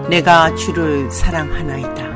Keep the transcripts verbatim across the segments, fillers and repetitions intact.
내가 주를 사랑하나이다.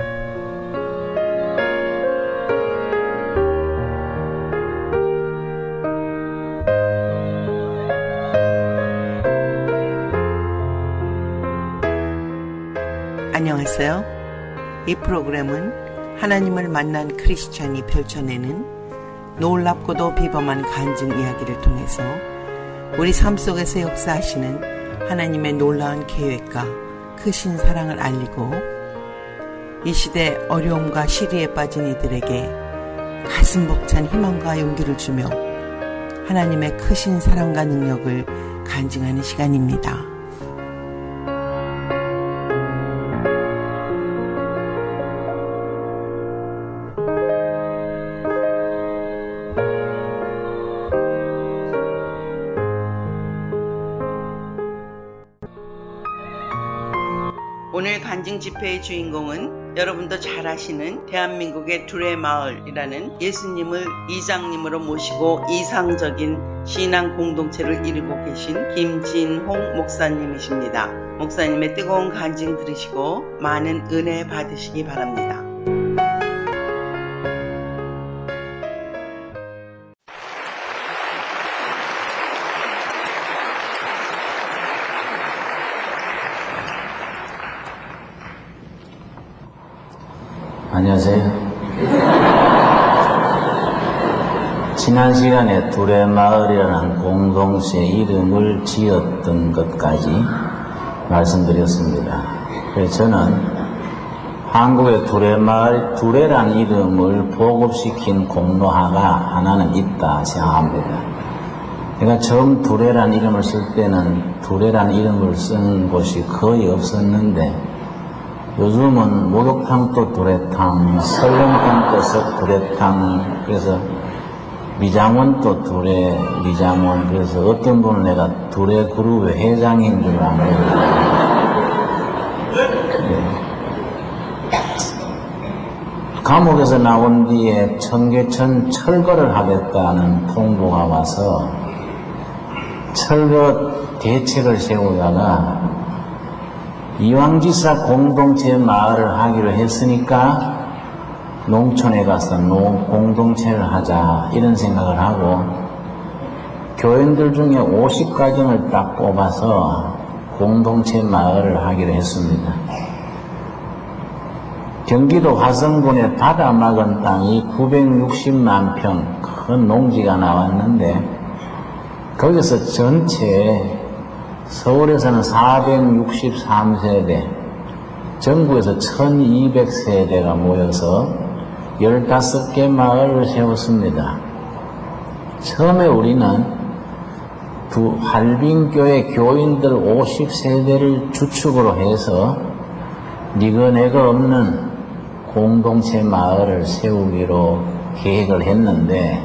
안녕하세요. 이 프로그램은 하나님을 만난 크리스찬이 펼쳐내는 놀랍고도 비범한 간증 이야기를 통해서 우리 삶 속에서 역사하시는 하나님의 놀라운 계획과 크신 사랑을 알리고 이 시대 어려움과 시리에 빠진 이들에게 가슴 벅찬 희망과 용기를 주며 하나님의 크신 사랑과 능력을 간증하는 시간입니다. 오늘 간증 집회의 주인공은 여러분도 잘 아시는 대한민국의 둘의 마을이라는 예수님을 이장님으로 모시고 이상적인 신앙 공동체를 이루고 계신 김진홍 목사님이십니다. 목사님의 뜨거운 간증 들으시고 많은 은혜 받으시기 바랍니다. 안녕하세요. 지난 시간에 둘의 마을이라는 공동체 이름을 지었던 것까지 말씀드렸습니다. 그래서 저는 한국의 둘의 마을, 둘의란 이름을 보급시킨 공로화가 하나는 있다 생각합니다. 제가 처음 둘의란 이름을 쓸 때는 둘의란 이름을 쓰는 곳이 거의 없었는데 요즘은 목욕탕도 두레탕, 설렁탕도 석두레탕, 그래서 미장원도 두레, 미장원, 그래서 어떤 분은 내가 두레 그룹의 회장인 줄 알고. 감옥에서 나온 뒤에 청계천 철거를 하겠다는 통보가 와서 철거 대책을 세우다가 이왕지사 공동체 마을을 하기로 했으니까 농촌에 가서 농 공동체를 하자 이런 생각을 하고 교인들 중에 오십 가정을 딱 뽑아서 공동체 마을을 하기로 했습니다. 경기도 화성군의 바다 막은 땅이 구백육십만 평 큰 농지가 나왔는데 거기서 전체 서울에서는 사백육십삼 세대, 전국에서 천이백 세대가 모여서 열다섯 개 마을을 세웠습니다. 처음에 우리는 두 할빈교회 교인들 오십 세대를 주축으로 해서 니거내거 없는 공동체 마을을 세우기로 계획을 했는데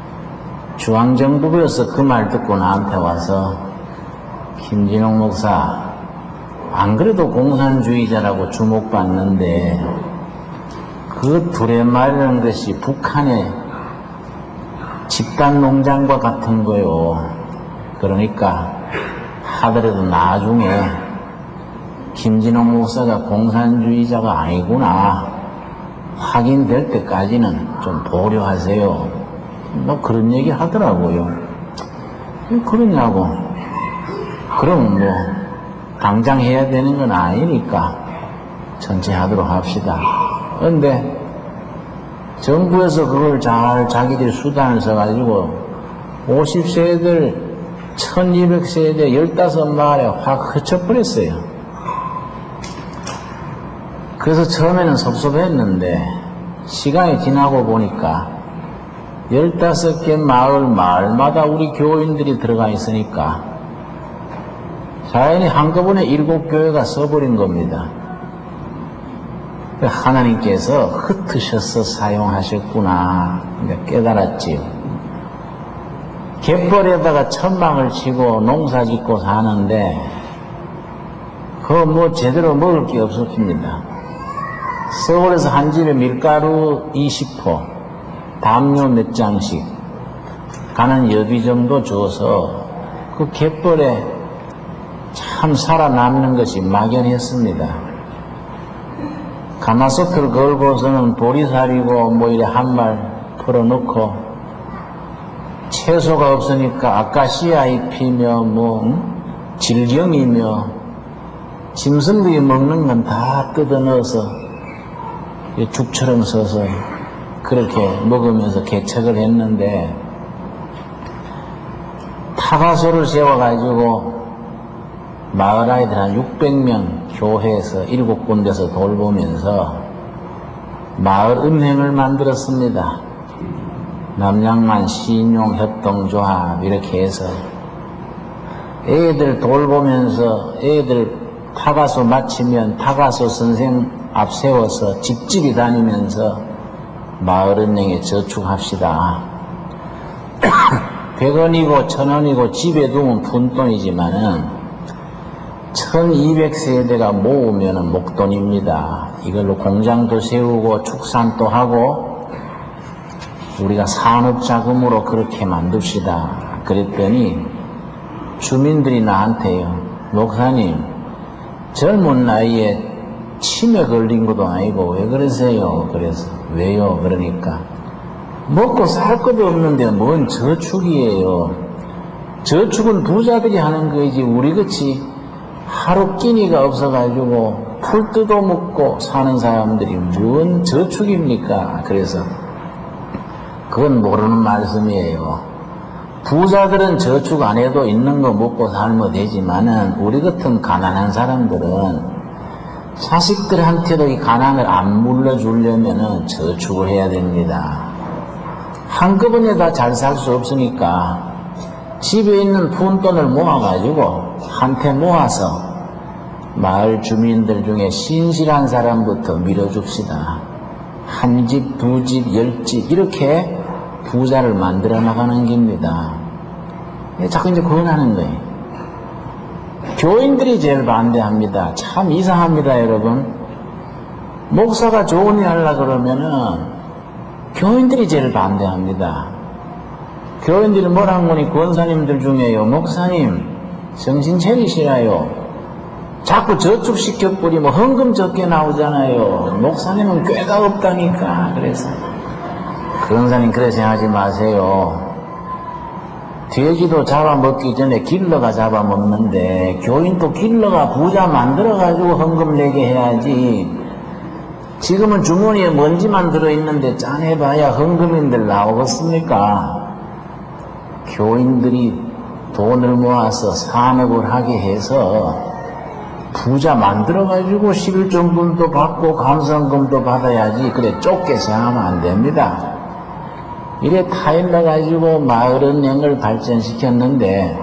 중앙정부에서 그 말 듣고 나한테 와서 김진홍 목사, 안 그래도 공산주의자라고 주목받는데 그 둘의 말이라는 것이 북한의 집단 농장과 같은 거요. 그러니까 하더라도 나중에 김진홍 목사가 공산주의자가 아니구나 확인될 때까지는 좀 보류하세요. 뭐 그런 얘기 하더라고요. 왜 그러냐고. 그럼 뭐 당장 해야 되는 건 아니니까 천천히 하도록 합시다. 그런데 정부에서 그걸 잘 자기들이 수단을 써가지고 오십 세들 천이백 세대 열다섯 마을에 확 흩쳐버렸어요. 그래서 처음에는 섭섭했는데 시간이 지나고 보니까 열다섯 개 마을 마을마다 우리 교인들이 들어가 있으니까 자연히 한꺼번에 일곱 교회가 써버린 겁니다. 하나님께서 흩으셔서 사용하셨구나 깨달았지요. 갯벌에다가 천막을 치고 농사 짓고 사는데 그거 뭐 제대로 먹을 게 없었습니다. 서울에서 한 집에 밀가루 이십 포, 담요 몇 장씩 가는 여비 정도 줘서 그 갯벌에 참 살아남는 것이 막연했습니다. 가마솥을 걸고서는 보리살이고 뭐 이래 한 말 풀어놓고 채소가 없으니까 아카시아 잎이며 뭐 음? 질경이며 짐승들이 먹는 건 다 뜯어 넣어서 죽처럼 써서 그렇게 먹으면서 개척을 했는데 타가소를 세워가지고 마을 아이들 한 육백 명 교회에서 일곱 군데서 돌보면서 마을 은행을 만들었습니다. 남양만 신용 협동조합 이렇게 해서 애들 돌보면서 애들 타가소 마치면 타가소 선생 앞 세워서 집집이 다니면서 마을은행에 저축합시다. 백 원이고 천 원이고 집에 두면 푼돈이지만은 천이백 세대가 모으면은 목돈입니다. 이걸로 공장도 세우고 축산도 하고 우리가 산업자금으로 그렇게 만듭시다. 그랬더니 주민들이 나한테요. 목사님, 젊은 나이에 치매 걸린 것도 아니고 왜 그러세요? 그래서 왜요? 그러니까 먹고 살 것도 없는데 뭔 저축이에요. 저축은 부자들이 하는 거이지 우리같이 하루 끼니가 없어가지고 풀 뜯어먹고 사는 사람들이 뭔 저축입니까? 그래서 그건 모르는 말씀이에요. 부자들은 저축 안 해도 있는 거 먹고 살면 되지만은 우리 같은 가난한 사람들은 자식들한테도 이 가난을 안 물려주려면은 저축을 해야 됩니다. 한꺼번에 다 잘 살 수 없으니까 집에 있는 푼돈을 모아가지고 한테 모아서 마을 주민들 중에 신실한 사람부터 밀어줍시다. 한 집, 두 집, 열 집 이렇게 부자를 만들어 나가는 겁니다. 자꾸 이제 권하는 거예요. 교인들이 제일 반대합니다. 참 이상합니다, 여러분. 목사가 좋은 일 하려고 그러면은 교인들이 제일 반대합니다. 교인들이 뭐라는 거니 권사님들 중에요. 목사님, 정신 차리시라요. 자꾸 저축시켜버리면 헌금 적게 나오잖아요. 목사님은 꾀가 없다니까. 그래서 권사님 그렇게 하지 마세요. 돼지도 잡아먹기 전에 길러가 잡아먹는데 교인도 길러가 부자 만들어가지고 헌금 내게 해야지. 지금은 주머니에 먼지만 들어있는데 짠해봐야 헌금인들 나오겠습니까? 교인들이 돈을 모아서 산업을 하게 해서 부자 만들어가지고 십일종분도 받고 감성금도 받아야지. 그래 좁게 생각하면 안 됩니다. 이래 타일러가지고 마을은행을 발전시켰는데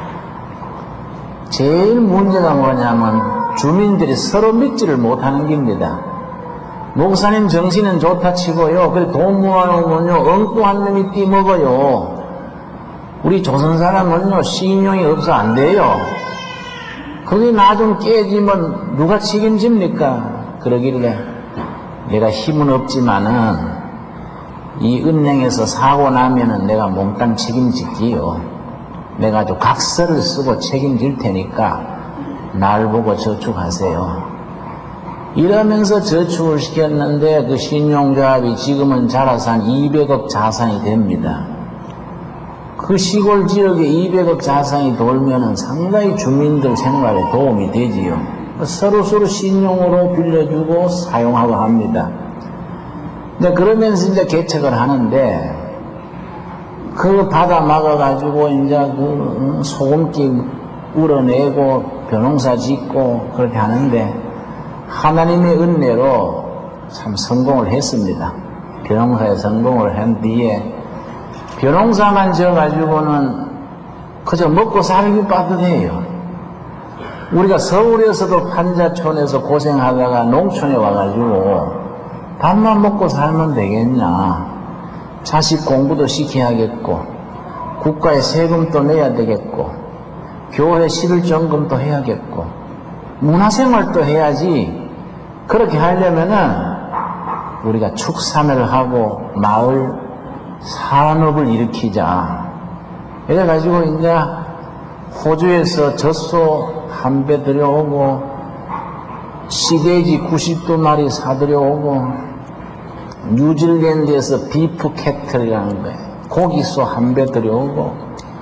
제일 문제가 뭐냐면 주민들이 서로 믿지를 못하는 겁니다. 목사님 정신은 좋다 치고요. 그래 돈 모아놓으면요 엉뚱한 놈이 띠먹어요. 우리 조선 사람은요 신용이 없어 안 돼요. 그게 나 좀 깨지면 누가 책임집니까? 그러길래 내가 힘은 없지만은 이 은행에서 사고 나면은 내가 몽땅 책임질게요. 내가 아주 각서를 쓰고 책임질 테니까 날 보고 저축하세요. 이러면서 저축을 시켰는데 그 신용조합이 지금은 자라서 한 이백억 자산이 됩니다. 그 시골 지역에 이백억 자산이 돌면은 상당히 주민들 생활에 도움이 되지요. 서로서로 신용으로 빌려주고 사용하고 합니다. 근데 그러면서 이제 개척을 하는데, 그거 받아 막아가지고, 이제 그 소금기 우러내고, 벼농사 짓고, 그렇게 하는데, 하나님의 은혜로 참 성공을 했습니다. 벼농사에 성공을 한 뒤에, 벼농사만 지어가지고는 그저 먹고 살기 빠듯해요. 우리가 서울에서도 판자촌에서 고생하다가 농촌에 와가지고, 밥만 먹고 살면 되겠냐. 자식 공부도 시켜야겠고 국가에 세금도 내야 되겠고 교회 십일종금도 해야겠고 문화생활도 해야지. 그렇게 하려면은 우리가 축산을 하고 마을 산업을 일으키자. 이래가지고 이제 호주에서 젖소 한 배 들여오고 시돼지 구십두 마리 사들여오고, 뉴질랜드에서 비프 캐틀이라는 거예요. 고기소 한 배 들여오고,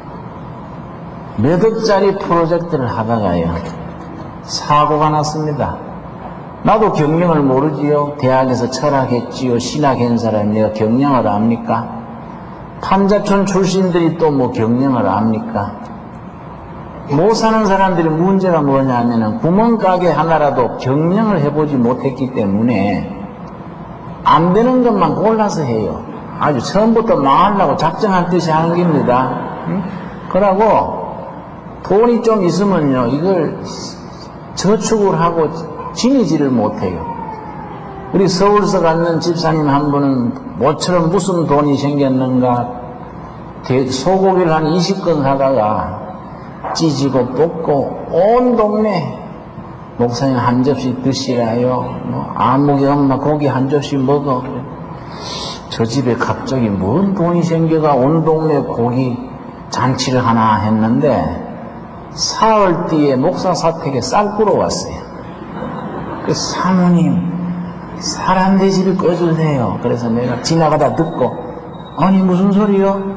몇 억짜리 프로젝트를 하다가요, 사고가 났습니다. 나도 경영을 모르지요. 대학에서 철학했지요. 신학한 사람이 내가 경영을 압니까? 판자촌 출신들이 또 뭐 경영을 압니까? 못 사는 사람들이 문제가 뭐냐면은 구멍가게 하나라도 경영을 해보지 못했기 때문에 안 되는 것만 골라서 해요. 아주 처음부터 망하려고 작정한 뜻이 하는 겁니다. 응? 그러고 돈이 좀 있으면요, 이걸 저축을 하고 지니지를 못해요. 우리 서울서 갔는 집사님 한 분은 모처럼 무슨 돈이 생겼는가, 소고기를 한 이십 건 사다가 찢고 뽑고 온 동네 목사님 한 접시 드시라요. 뭐 아무개 엄마 고기 한 접시 먹어. 저 집에 갑자기 뭔 돈이 생겨가 온 동네 고기 잔치를 하나 했는데 사흘 뒤에 목사 사택에 쌀 꾸러 왔어요. 그 사모님 사람들 집이 꺼주세요. 그래서 내가 지나가다 듣고 아니 무슨 소리요?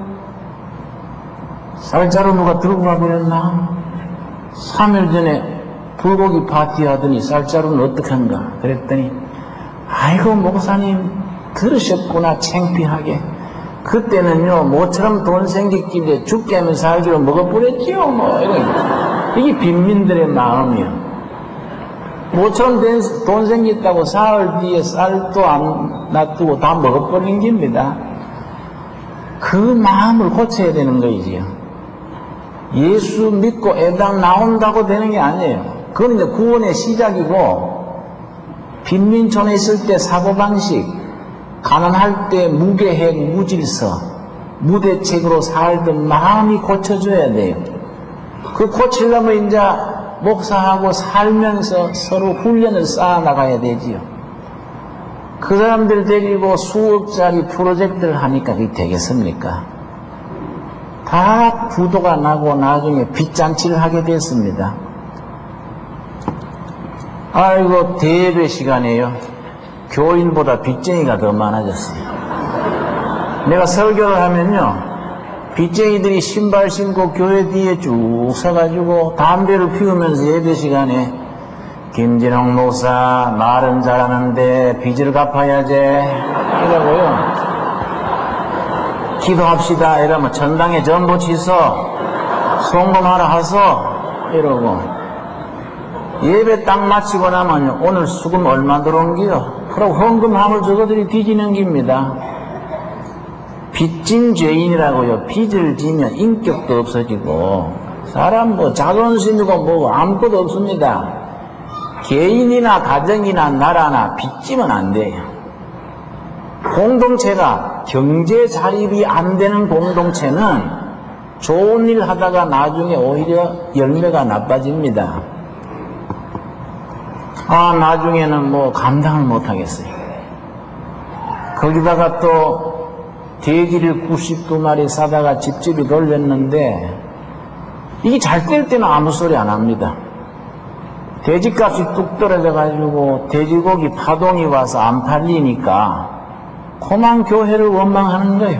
쌀자루 누가 들고 가버렸나? 삼 일 전에 불고기 파티 하더니 쌀자루는 어떡한가? 그랬더니 아이고 목사님 들으셨구나 창피하게. 그때는요 모처럼 돈 생겼길래 죽게 하면 살기로 먹어버렸지요. 뭐 이런 이게 빈민들의 마음이요. 모처럼 돈 생겼다고 사흘 뒤에 쌀도 안 놔두고 다 먹어버린 겁니다. 그 마음을 고쳐야 되는 거이지요. 예수 믿고 애당 나온다고 되는 게 아니에요. 그건 이제 구원의 시작이고, 빈민촌에 있을 때 사고방식, 가난할 때 무계획, 무질서, 무대책으로 살던 마음이 고쳐져야 돼요. 그 고치려면 이제 목사하고 살면서 서로 훈련을 쌓아 나가야 되지요. 그 사람들 데리고 수억짜리 프로젝트를 하니까 그게 되겠습니까? 다 부도가 나고 나중에 빚잔치를 하게 됐습니다. 아이고 대예배 시간에요. 교인보다 빚쟁이가 더 많아졌어요. 내가 설교를 하면요, 빚쟁이들이 신발 신고 교회 뒤에 쭉 서가지고 담배를 피우면서 예배 시간에 김진홍 목사 말은 잘하는데 빚을 갚아야지 이러고요. 기도합시다 이러면 전당에 전부 치서 송금하라 하소 이러고, 예배 딱 마치고 나면 오늘 수금 얼마 들어온기요? 그러고 헌금함을 저거들이 뒤지는 겁니다. 빚진 죄인이라고요. 빚을 지면 인격도 없어지고 사람 뭐 자존심이고 뭐 아무것도 없습니다. 개인이나 가정이나 나라나 빚지면 안 돼요. 공동체가 경제 자립이 안 되는 공동체는 좋은 일 하다가 나중에 오히려 열매가 나빠집니다. 아, 나중에는 뭐 감당을 못 하겠어요. 거기다가 또 돼지를 구십두 마리 사다가 집집이 돌렸는데 이게 잘 될 때는 아무 소리 안 합니다. 돼지값이 뚝 떨어져가지고 돼지고기 파동이 와서 안 팔리니까 그만 교회를 원망하는 거예요.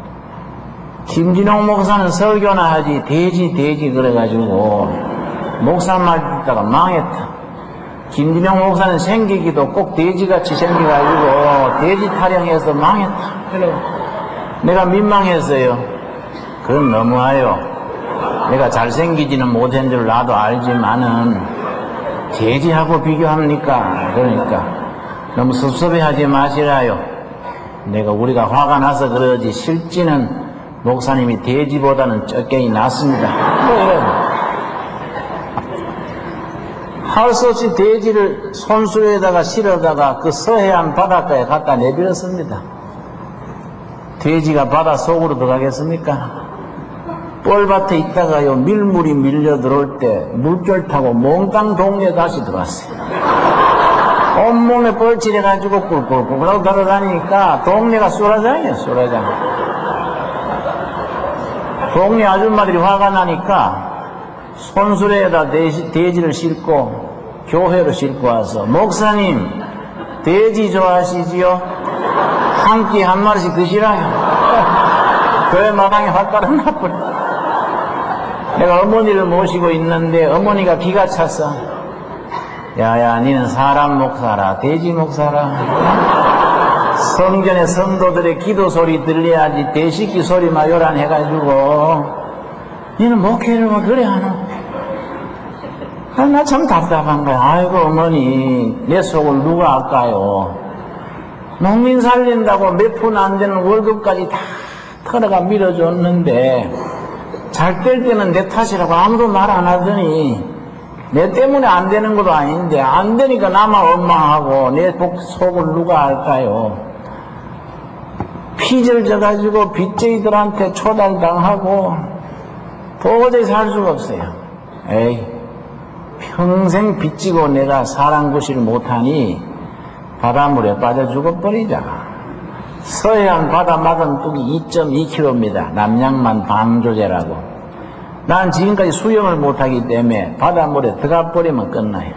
김진홍 목사는 설교나 하지 돼지 돼지 그래가지고 목사 말 듣다가 망했다. 김진홍 목사는 생기기도 꼭 돼지같이 생겨가지고 돼지 타령해서 망했다. 그래 내가 민망했어요. 그건 너무해요. 내가 잘생기지는 못한 줄 나도 알지만은 돼지하고 비교합니까? 그러니까 너무 섭섭해하지 마시라요. 내가 우리가 화가 나서 그러지 실지는 목사님이 돼지보다는 적게이 낫습니다. 뭐 이래요. 할 수 없이 돼지를 손수에다가 실어다가 그 서해안 바닷가에 갖다 내버렸습니다. 돼지가 바다 속으로 들어가겠습니까? 뻘밭에 있다가요 밀물이 밀려 들어올 때 물결 타고 몽땅 동네에 다시 들어왔어요. 온몸에 뻘칠해가지고 꿀꿀꿀 걸어다니니까 동네가 쏘라장이에요. 쏘라장. 동네 아줌마들이 화가 나니까 손수레에다 돼지, 돼지를 싣고 교회로 싣고 와서 목사님 돼지 좋아하시지요? 한 끼 한 마리씩 드시라요. 교회 마당에 확 깔아놔버려. 내가 어머니를 모시고 있는데 어머니가 기가 찼어. 야야 니는 사람 목사라 돼지 목사라. 성전의 성도들의 기도 소리 들려야지 대식기 소리만 요란해가지고 니는 목회를 뭐 그래 하노? 아, 나 참 답답한 거야. 아이고 어머니 내 속을 누가 알까요? 농민 살린다고 몇 푼 안 되는 월급까지 다 털어가 밀어줬는데 잘 될 때는 내 탓이라고 아무도 말 안 하더니 내 때문에 안 되는 것도 아닌데 안 되니까 나만 원망하고 내 속을 누가 알까요? 피질 져가지고 빚쟁이들한테 초달당하고 도저히 살 수가 없어요. 에이 평생 빚지고 내가 사람 구실을 못하니 바닷물에 빠져 죽어버리자. 서해안 바다 막은 뚝이 이 점 이 킬로미터입니다. 남양만 방조제라고. 난 지금까지 수영을 못하기 때문에 바닷물에 들어가 버리면 끝나요.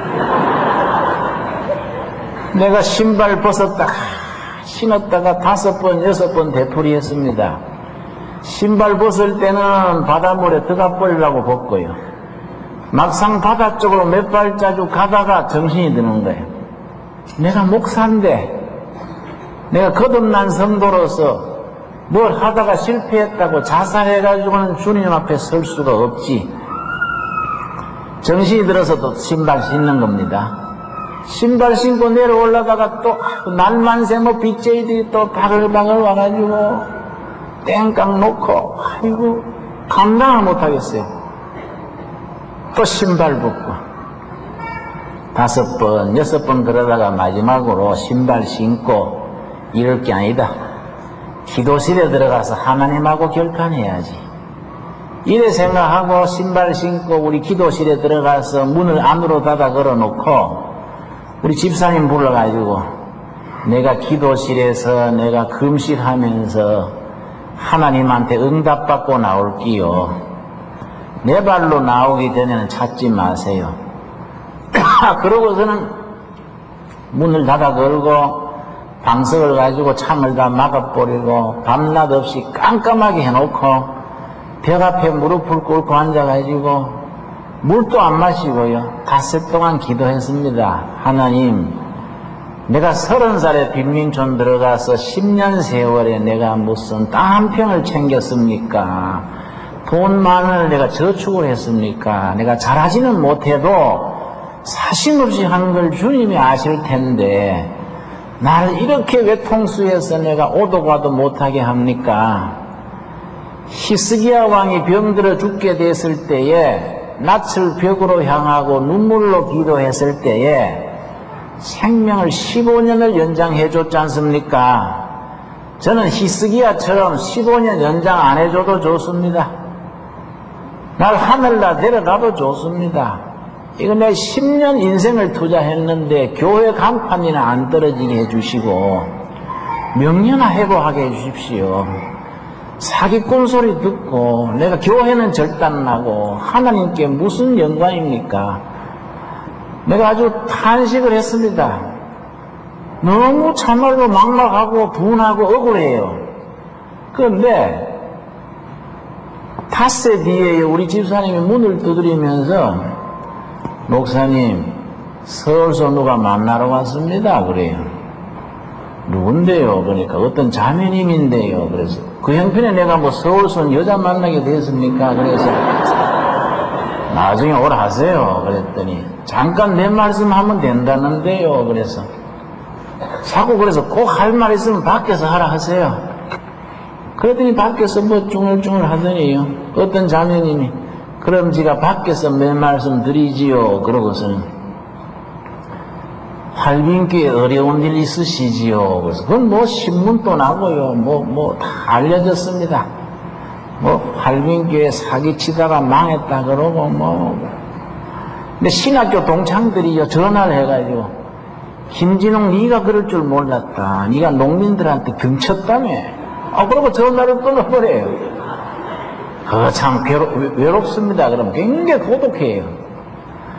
내가 신발 벗었다가 신었다가 다섯 번 여섯 번 되풀이했습니다. 신발 벗을 때는 바닷물에 들어가 버리려고 벗고요. 막상 바다 쪽으로 몇 발자국 가다가 정신이 드는 거예요. 내가 목사인데 내가 거듭난 성도로서 뭘 하다가 실패했다고 자살해가지고는 주님 앞에 설 수가 없지. 정신이 들어서 또 신발 신는 겁니다. 신발 신고 내려올라다가 또 날만새 뭐 빚쟁이들이 또 바글바글 와가지고 땡깡 놓고 아이고 감당을 못하겠어요. 또 신발 벗고 다섯 번 여섯 번 그러다가 마지막으로 신발 신고 이럴 게 아니다. 기도실에 들어가서 하나님하고 결판해야지. 이래 생각하고 신발 신고 우리 기도실에 들어가서 문을 안으로 닫아 걸어놓고 우리 집사님 불러가지고 내가 기도실에서 내가 금식하면서 하나님한테 응답받고 나올게요. 내 발로 나오기 전에는 찾지 마세요. 그러고서는 문을 닫아 걸고 방석을 가지고 창을 다 막아버리고 밤낮 없이 깜깜하게 해놓고 벽 앞에 무릎을 꿇고 앉아가지고 물도 안 마시고요. 닷새 동안 기도했습니다. 하나님, 내가 서른 살에 빈민촌 들어가서 십 년 세월에 내가 무슨 땅 한 평을 챙겼습니까? 돈만을 내가 저축을 했습니까? 내가 잘하지는 못해도 사심없이 한 걸 주님이 아실 텐데 나를 이렇게 외통수해서 내가 오도 가도 못하게 합니까? 히스기야 왕이 병들어 죽게 됐을 때에 낯을 벽으로 향하고 눈물로 기도했을 때에 생명을 십오 년을 연장해 줬지 않습니까? 저는 히스기야처럼 십오 년 연장 안 해줘도 좋습니다. 날 하늘나 내려가도 좋습니다. 이거 내가 십 년 인생을 투자했는데 교회 간판이나 안 떨어지게 해주시고 명예나 회복하게 해주십시오. 사기꾼 소리 듣고 내가 교회는 절단나고 하나님께 무슨 영광입니까? 내가 아주 탄식을 했습니다. 너무 참말로 막막하고 분하고 억울해요. 그런데 닷새 뒤에 우리 집사님이 문을 두드리면서 목사님, 서울서 누가 만나러 왔습니다. 그래요. 누군데요? 그러니까 어떤 자매님인데요. 그래서 그 형편에 내가 뭐 서울서 여자 만나게 됐습니까? 그래서 나중에 오라 하세요. 그랬더니 잠깐 내 말씀하면 된다는데요. 그래서 자꾸 그래서 꼭 할 말 있으면 밖에서 하라 하세요. 그랬더니 밖에서 뭐 쭝얼쭝얼 하더니요. 어떤 자매님이 그럼 지가 밖에서 몇 말씀 드리지요. 그러고서는 활빈교에 어려운 일 있으시지요. 그래서 그건 뭐 신문도 나고요. 뭐 뭐 다 알려졌습니다. 뭐 활빈교에 사기치다가 망했다 그러고 뭐. 근데 신학교 동창들이요 전화를 해가지고 김진홍 네가 그럴 줄 몰랐다. 네가 농민들한테 등쳤다며. 아 그러고 전화를 끊어버려요. 그거 참 괴롭, 외롭습니다. 그럼 굉장히 고독해요.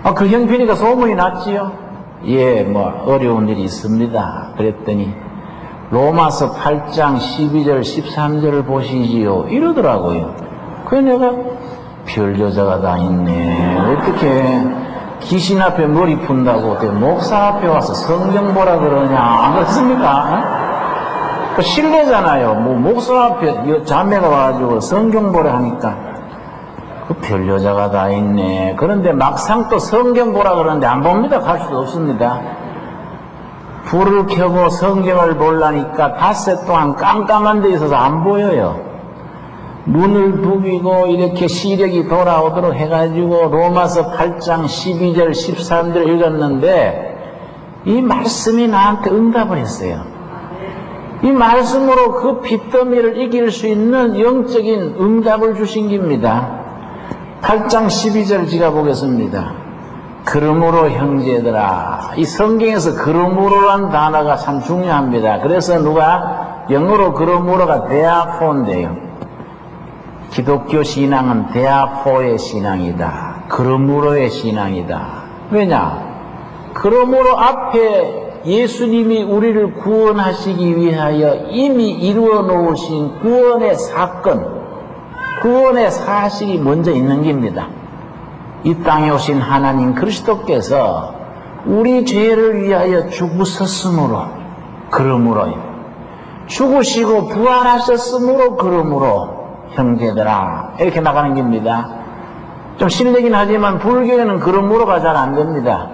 아, 그 형편이가 소문이 났지요. 예, 뭐 어려운 일이 있습니다. 그랬더니 로마서 팔 장 십이 절 십삼 절을 보시지요 이러더라고요. 그래 내가 별 여자가 다 있네. 어떻게 귀신 앞에 머리 푼다고 어떻게 목사 앞에 와서 성경 보라 그러냐, 안 그렇습니까? 그 실례잖아요. 뭐 목사 앞에 자매가 와가지고 성경 보라 하니까 그 별 여자가 다 있네. 그런데 막상 또 성경 보라 그러는데 안 봅니다. 갈 수도 없습니다. 불을 켜고 성경을 보려니까 닷새 동안 깜깜한 데 있어서 안 보여요. 눈을 부비고 이렇게 시력이 돌아오도록 해가지고 로마서 팔 장 십이 절 십삼 절 읽었는데 이 말씀이 나한테 응답을 했어요. 이 말씀으로 그 빚더미를 이길 수 있는 영적인 응답을 주신 겁니다. 팔 장 십이 절 제가 보겠습니다. 그러므로 형제들아, 이 성경에서 그러므로란 단어가 참 중요합니다. 그래서 누가 영어로 그러므로가 therefore 기독교 신앙은 therefore 신앙이다. 그러므로의 신앙이다. 왜냐? 그러므로 앞에 예수님이 우리를 구원하시기 위하여 이미 이루어 놓으신 구원의 사건, 구원의 사실이 먼저 있는 겁니다. 이 땅에 오신 하나님 그리스도께서 우리 죄를 위하여 죽으셨으므로, 그러므로요. 죽으시고 부활하셨으므로, 그러므로 형제들아, 이렇게 나가는 겁니다. 좀 실례긴 하지만 불교에는 그러므로가 잘 안 됩니다.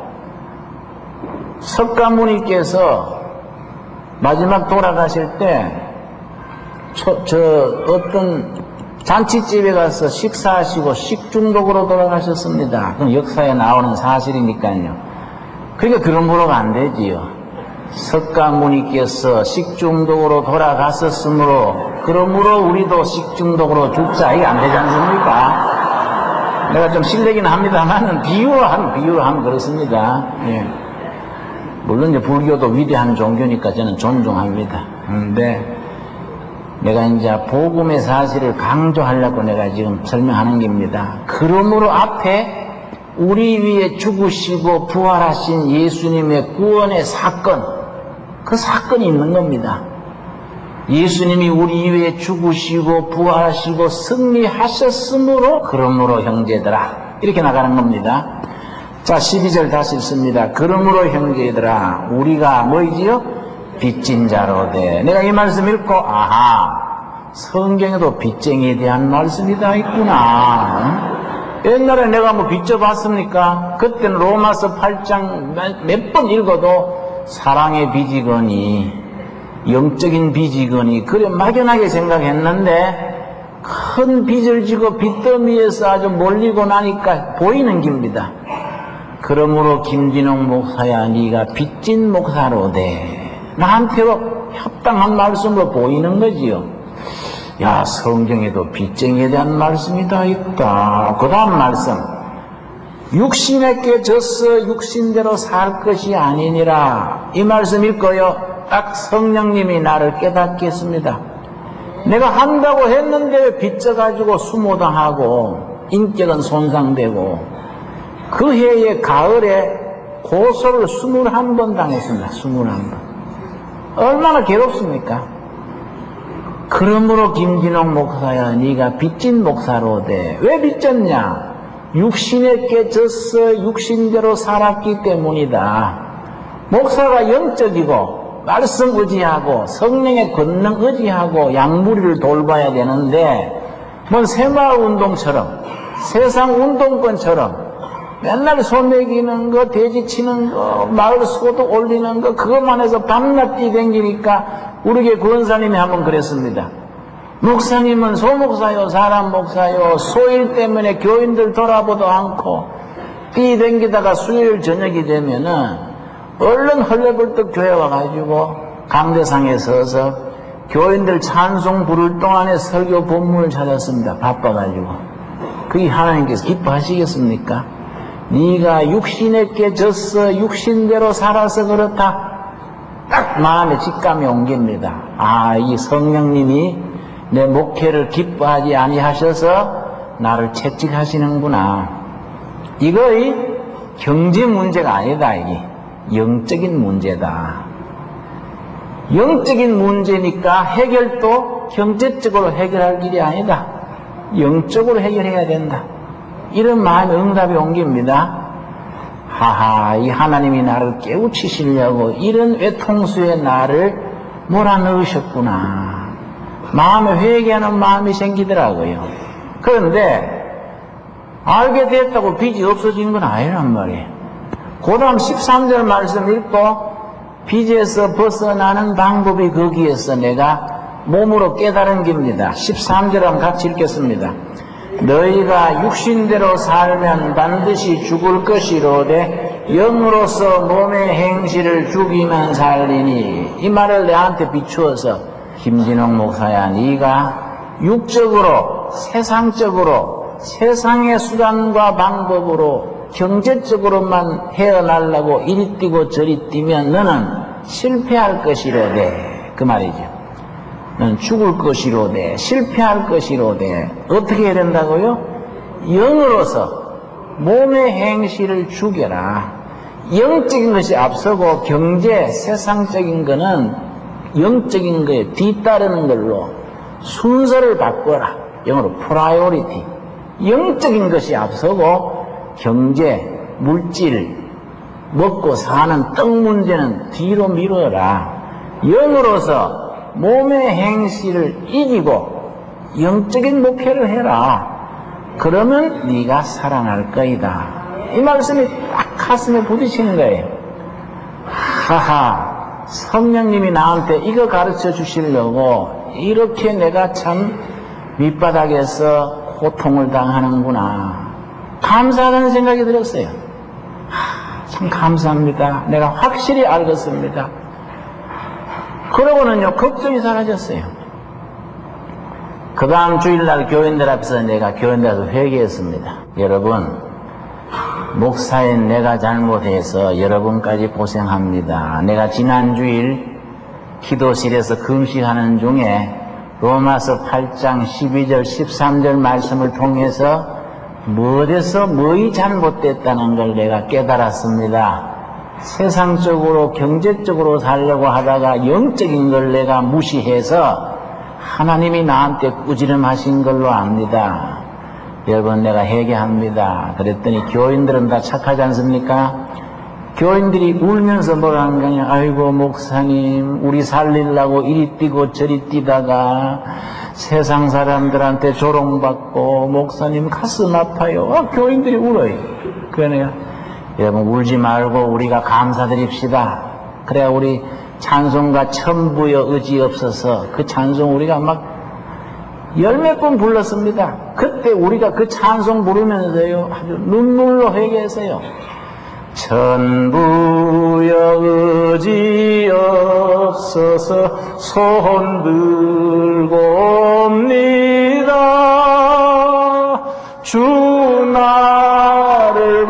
석가모니께서 마지막 돌아가실 때 저, 저 어떤 잔치집에 가서 식사하시고 식중독으로 돌아가셨습니다. 그럼 역사에 나오는 사실이니까요. 그러니까 그러므로가 안 되지요. 석가모니께서 식중독으로 돌아갔었으므로 그러므로 우리도 식중독으로 죽자, 이게 안 되지 않습니까? 내가 좀 실례긴 합니다만은 비유로 하면 비유로 하면 그렇습니다. 예. 물론 이제 불교도 위대한 종교니까 저는 존중합니다. 근데 내가 이제 복음의 사실을 강조하려고 내가 지금 설명하는 겁니다. 그러므로 앞에 우리 위에 죽으시고 부활하신 예수님의 구원의 사건, 그 사건이 있는 겁니다. 예수님이 우리 위에 죽으시고 부활하시고 승리하셨으므로 그러므로 형제들아, 이렇게 나가는 겁니다. 자, 십이 절 다시 읽습니다. 그러므로 형제들아, 우리가 뭐이지요? 빚진 자로 돼. 내가 이 말씀 읽고 아하, 성경에도 빚쟁이에 대한 말씀이 다 있구나. 옛날에 내가 뭐 빚져봤습니까? 그때는 로마서 팔 장 몇 번 읽어도 사랑의 빚이거니 영적인 빚이거니 그래 막연하게 생각했는데 큰 빚을 지고 빚더미에서 아주 몰리고 나니까 보이는 겁니다. 그러므로 김진홍 목사야, 네가 빚진 목사로 돼. 나한테로 합당한 말씀으로 보이는 거지요. 야, 성경에도 빚쟁이에 대한 말씀이 다 있다. 그 다음 말씀, 육신에게 져서 육신대로 살 것이 아니니라. 이 말씀 읽고요, 딱 성령님이 나를 깨닫게 했습니다. 내가 한다고 했는데 빚져가지고 수모당하고 인격은 손상되고 그 해의 가을에 고소를 스물한 번 당했습니다. 스물한 번. 얼마나 괴롭습니까? 그러므로 김진홍 목사야, 네가 빚진 목사로 돼. 왜 빚졌냐? 육신에 깨져서 육신대로 살았기 때문이다. 목사가 영적이고 말씀 의지하고 성령의 권능 의지하고 양무리를 돌봐야 되는데 뭔 새마을 운동처럼 세상 운동권처럼 맨날 소 먹이는 거, 돼지 치는 거, 마을 소도 올리는 거, 그것만 해서 밤낮 뛰댕기니까 우리 교회 권사님이 한번 그랬습니다. 목사님은 소목사요, 사람 목사요, 소일 때문에 교인들 돌아보도 않고 뛰댕기다가 수요일 저녁이 되면은 얼른 헐레벌떡 교회 와가지고 강대상에 서서 교인들 찬송 부를 동안에 설교 본문을 찾았습니다. 바빠가지고. 그게 하나님께서 기뻐하시겠습니까? 네가 육신에 깨졌어, 육신대로 살아서 그렇다. 딱 마음에 직감이 온 겁니다. 아, 이 성령님이 내 목회를 기뻐하지 아니하셔서 나를 채찍하시는구나. 이거의 경제 문제가 아니다. 이게 영적인 문제다. 영적인 문제니까 해결도 경제적으로 해결할 일이 아니다. 영적으로 해결해야 된다. 이런 마음의 응답이 온 겁니다. 하하, 이 하나님이 나를 깨우치시려고 이런 외통수에 나를 몰아넣으셨구나. 마음에 회개하는 마음이 생기더라고요. 그런데 알게 됐다고 빚이 없어진 건 아니란 말이에요. 그 다음 십삼 절 말씀 읽고 빚에서 벗어나는 방법이 거기에서 내가 몸으로 깨달은 겁니다. 십삼 절 한번 같이 읽겠습니다. 너희가 육신대로 살면 반드시 죽을 것이로되 영으로서 몸의 행실을 죽이면 살리니. 이 말을 내한테 비추어서 김진홍 목사야, 네가 육적으로 세상적으로 세상의 수단과 방법으로 경제적으로만 헤어나려고 이리 뛰고 저리 뛰면 너는 실패할 것이로되, 그 말이죠. 너는 죽을 것이로되 실패할 것이로되 어떻게 해야 된다고요? 영으로서 몸의 행실을 죽여라. 영적인 것이 앞서고 경제, 세상적인 거는 영적인 거에 뒤따르는 걸로 순서를 바꿔라. 영어로 프라이오리티. 영적인 것이 앞서고 경제, 물질, 먹고 사는 떡 문제는 뒤로 미뤄라. 영으로서 몸의 행실을 이기고 영적인 목표를 해라. 그러면 네가 살아날 거이다. 이 말씀이 딱 가슴에 부딪히는 거예요. 하하, 성령님이 나한테 이거 가르쳐 주시려고 이렇게 내가 참 밑바닥에서 고통을 당하는구나. 감사하다는 생각이 들었어요. 하, 참 감사합니다. 내가 확실히 알겠습니다. 그러고는요, 걱정이 사라졌어요. 그 다음 주일날 교인들 앞에서 내가 교인들 앞에서 회개했습니다. 여러분, 목사인 내가 잘못해서 여러분까지 고생합니다. 내가 지난 주일 기도실에서 금식하는 중에 로마서 팔 장 십이 절 십삼 절 말씀을 통해서 무엇에서 뭐이 잘못됐다는 걸 내가 깨달았습니다. 세상적으로 경제적으로 살려고 하다가 영적인 걸 내가 무시해서 하나님이 나한테 꾸지람하신 걸로 압니다. 여러분, 내가 회개합니다. 그랬더니 교인들은 다 착하지 않습니까? 교인들이 울면서 뭐라는 거냐. 아이고 목사님, 우리 살리려고 이리 뛰고 저리 뛰다가 세상 사람들한테 조롱받고 목사님 가슴 아파요. 아, 교인들이 울어요. 그러네요. 여러분, 울지 말고 우리가 감사드립시다. 그래야 우리 찬송가 천부여 의지 없어서 그 찬송 우리가 막 열 몇 번 불렀습니다. 그때 우리가 그 찬송 부르면서요 아주 눈물로 회개했어요. 천부여 의지 없어서 손 들고 옵니다. 주 나를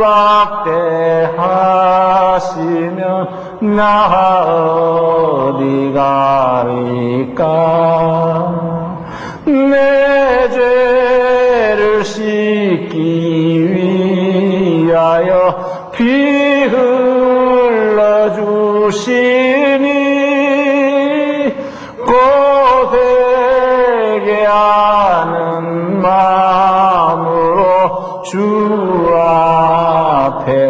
박대하시면 나 어디 가리까. 내 죄를 씻기 위하여 피 흘러주시니 고되게 하는 마음으로 주 앞에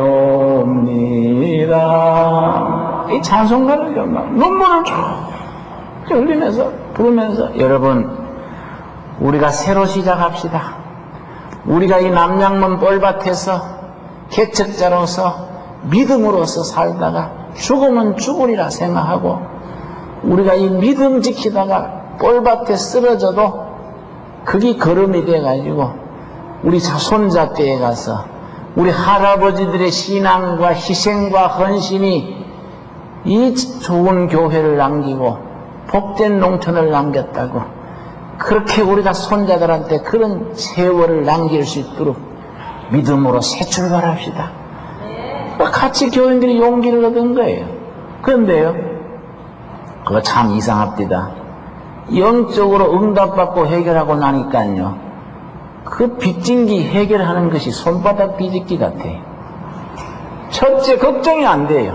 옵니다. 이 찬송가를 막 눈물을 쭉 흘리면서 부르면서, 여러분, 우리가 새로 시작합시다. 우리가 이 남양문 뻘밭에서 개척자로서 믿음으로서 살다가 죽으면 죽으리라 생각하고, 우리가 이 믿음 지키다가 뻘밭에 쓰러져도 그게 걸음이 돼가지고 우리 손자 때에 가서 우리 할아버지들의 신앙과 희생과 헌신이 이 좋은 교회를 남기고 복된 농촌을 남겼다고, 그렇게 우리가 손자들한테 그런 세월을 남길 수 있도록 믿음으로 새 출발합시다. 같이 교인들이 용기를 얻은 거예요. 그런데요, 그거 참 이상합니다. 영적으로 응답받고 해결하고 나니까요, 그 빚진기 해결하는 것이 손바닥 뒤집기 같아요. 첫째, 걱정이 안 돼요.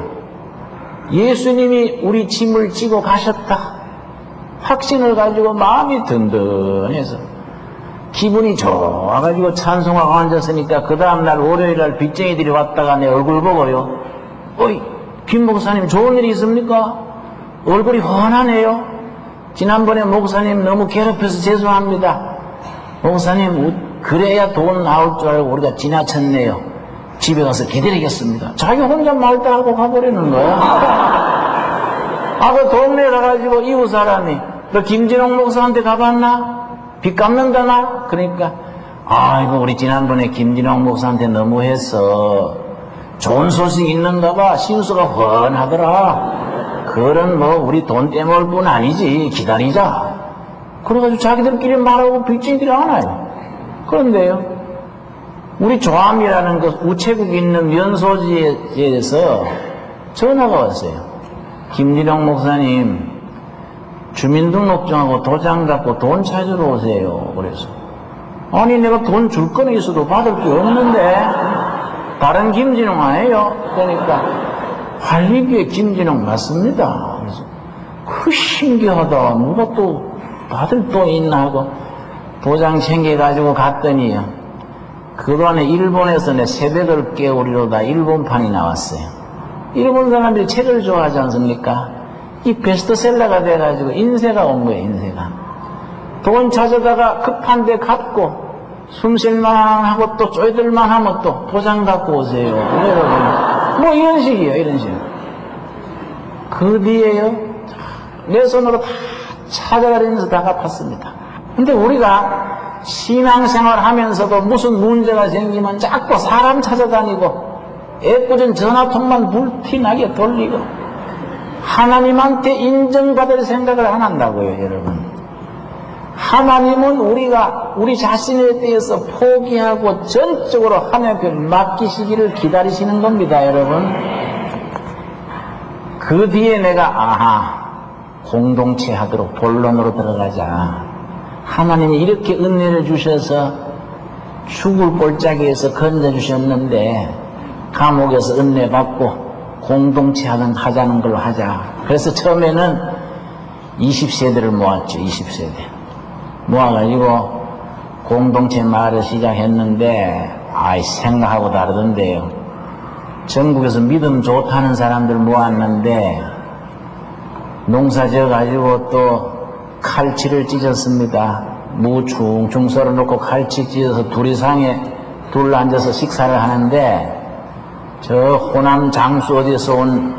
예수님이 우리 짐을 지고 가셨다. 확신을 가지고 마음이 든든해서 기분이 좋아가지고 찬송하고 앉았으니까 그 다음날 월요일날 빚쟁이들이 왔다가 내 얼굴 보고요. 어이, 김 목사님 좋은 일이 있습니까? 얼굴이 훤하네요. 지난번에 목사님 너무 괴롭혀서 죄송합니다. 목사님 그래야 돈 나올 줄 알고 우리가 지나쳤네요. 집에 가서 기다리겠습니다. 자기 혼자 말다하고 가버리는 거야. 아, 그 동네에 가가지고 이웃 사람이 너 김진홍 목사한테 가봤나? 빚 갚는다나? 그러니까 아이고 우리 지난번에 김진홍 목사한테 너무해서 좋은 소식 있는가 봐. 신수가 훤하더라. 그런 뭐 우리 돈 떼먹을 뿐 아니지. 기다리자. 그래가지고 자기들끼리 말하고 빚쟁이들이 안 와요. 그런데요, 우리 조암이라는 그 우체국 있는 면소지에서 전화가 왔어요. 김진영 목사님 주민등록증하고 도장 갖고 돈 찾으러 오세요. 그래서 아니 내가 돈 줄 거는 있어도 받을 게 없는데 다른 김진영 아니에요? 그러니까 관리비에 김진영 맞습니다. 그래서 그 신기하다. 누가 또 받을 돈 있나 하고 도장 챙겨가지고 갔더니 그동안에 일본에서 내 새벽을 깨우리로다 일본판이 나왔어요. 일본 사람들이 책을 좋아하지 않습니까? 이 베스트셀러가 돼가지고 인쇄가 온 거예요. 인쇄가 돈 찾아다가 급한데 갚고 숨쉴만 하고 또 쪼이들만 하면 또 도장 갖고 오세요. 뭐 이런 식이에요. 이런 식. 그 뒤에요 내 손으로 다 찾아다니면서 다 갚았습니다. 근데 우리가 신앙생활 하면서도 무슨 문제가 생기면 자꾸 사람 찾아다니고 애꿎은 전화통만 불티나게 돌리고 하나님한테 인정받을 생각을 안 한다고요. 여러분, 하나님은 우리가 우리 자신에 대해서 포기하고 전적으로 하나님께 맡기시기를 기다리시는 겁니다. 여러분, 그 뒤에 내가 아하 공동체 하도록 본론으로 들어가자. 하나님이 이렇게 은혜를 주셔서 죽을 골짜기에서 건져주셨는데 감옥에서 은혜 받고 공동체 하는, 하자는 걸로 하자. 그래서 처음에는 이십 세대를 모았죠. 이십 세대 모아가지고 공동체 말을 시작했는데 아이 생각하고 다르던데요. 전국에서 믿음 좋다는 사람들 모았는데 농사 지어가지고 또 칼치를 찢었습니다. 무 충충 썰어놓고 칼치 찢어서 둘이상에 둘 앉아서 식사를 하는데 저 호남 장수 어디서 온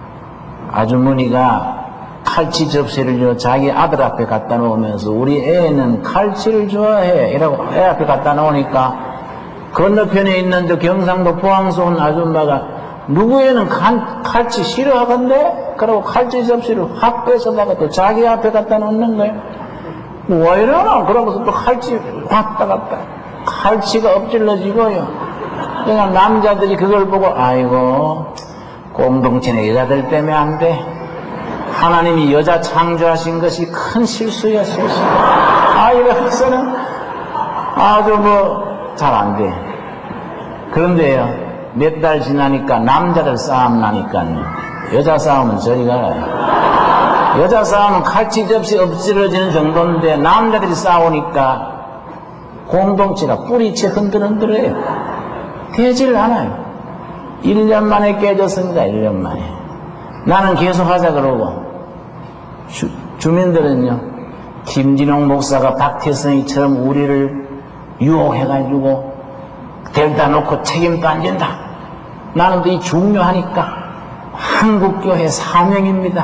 아주머니가 칼치 접시를 자기 아들 앞에 갖다 놓으면서 우리 애는 칼치를 좋아해 이라고 애 앞에 갖다 놓으니까 건너편에 있는 저 경상도 포항서 온 아줌마가 누구 애는 칼, 칼치 싫어하건데? 그러고 칼치 접시를 확 뺏어다가 또 자기 앞에 갖다 놓는 거예요. 왜 이러나? 그러고서 또 칼치 왔다 갔다. 칼치가 엎질러지고요. 그러니까 남자들이 그걸 보고 아이고 공동체는 여자들 때문에 안 돼. 하나님이 여자 창조하신 것이 큰 실수야 실수. 아 이래서는 아주 뭐 잘 안 돼. 그런데요 몇 달 지나니까 남자들 싸움 나니까요 여자 싸움은 저리 가요. 여자 싸움은 칼치 접시 엎질러지는 정도인데 남자들이 싸우니까 공동체가 뿌리채 흔들흔들해요. 되질 않아요. 일 년 만에 깨졌습니다. 일 년 만에. 나는 계속 하자 그러고 주, 주민들은요 김진홍 목사가 박태성이처럼 우리를 유혹해가지고 데려다 놓고 책임도 안 진다. 나는 또 이 중요하니까 한국교회 사명입니다.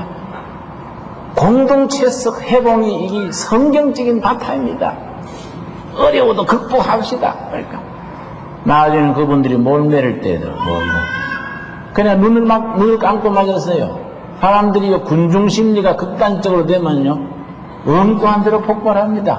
공동체 속 회복이 이게 성경적인 바탕입니다. 어려워도 극복합시다. 그러니까 나중에는 그분들이 몰매를 떼더라고요. 몰매. 그냥 눈을 막 눈을 감고 맞았어요. 사람들이 군중 심리가 극단적으로 되면요 엉뚱한 대로 폭발합니다.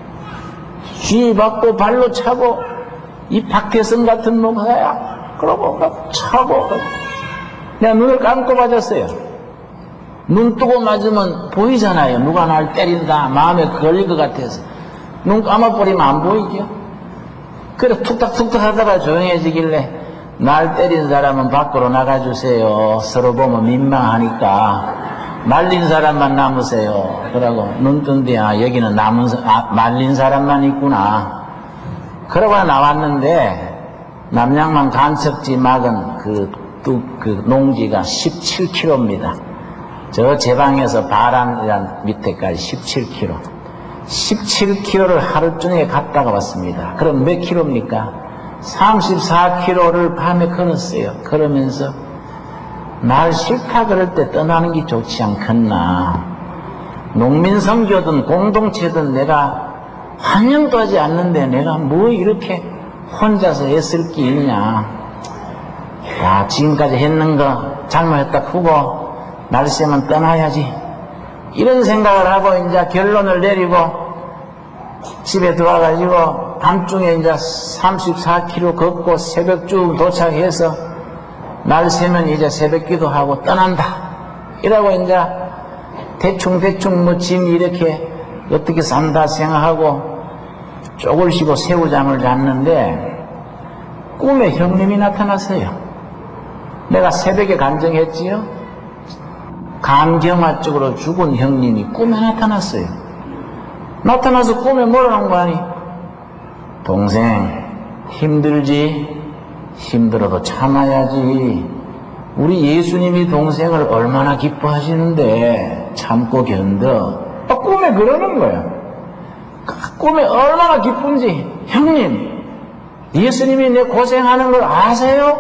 쥐받고 발로 차고 이 박태성 같은 목사야. 그러고 막 차고 그냥 눈을 감고 맞았어요. 눈 뜨고 맞으면 보이잖아요. 누가 날 때린다 마음에 걸릴 것 같아서 눈 감아버리면 안 보이죠. 그래 툭탁툭탁 하다가 조용해지길래 날 때린 사람은 밖으로 나가주세요. 서로 보면 민망하니까. 말린 사람만 남으세요. 그러고 눈 뜬 뒤에 아, 여기는 남은, 아, 말린 사람만 있구나. 그러고 나왔는데 남양만 간척지 막은 그, 뚝, 그 농지가 십칠 킬로미터입니다. 저 제 방에서 바란이란 밑에까지 십칠 킬로미터. 십칠 킬로미터를 하루 종일 갔다가 왔습니다. 그럼 몇 킬로입니까? 삼십사 킬로미터를 밤에 걸었어요. 그러면서 날 싫다 그럴 때 떠나는 게 좋지 않겠나. 농민선교든 공동체든 내가 환영도 하지 않는데 내가 뭐 이렇게 혼자서 애쓸 게 있냐. 야, 지금까지 했는 거 잘못했다 크고 날씨면 떠나야지. 이런 생각을 하고 이제 결론을 내리고 집에 들어와가지고 밤중에 이제 삼십사 킬로미터 걷고 새벽쯤 도착해서 날 새면 이제 새벽 기도하고 떠난다. 이러고 이제 대충대충 뭐 짐 이렇게 어떻게 산다 생각하고 쪽을 쉬고 새우잠을 잤는데 꿈에 형님이 나타났어요. 내가 새벽에 간증했지요. 감경화 쪽으로 죽은 형님이 꿈에 나타났어요. 나타나서 꿈에 뭐라는 거 아니? 동생 힘들지? 힘들어도 참아야지. 우리 예수님이 동생을 얼마나 기뻐하시는데 참고 견뎌. 아, 꿈에 그러는 거야. 꿈에 얼마나 기쁜지. 형님, 예수님이 내 고생하는 걸 아세요?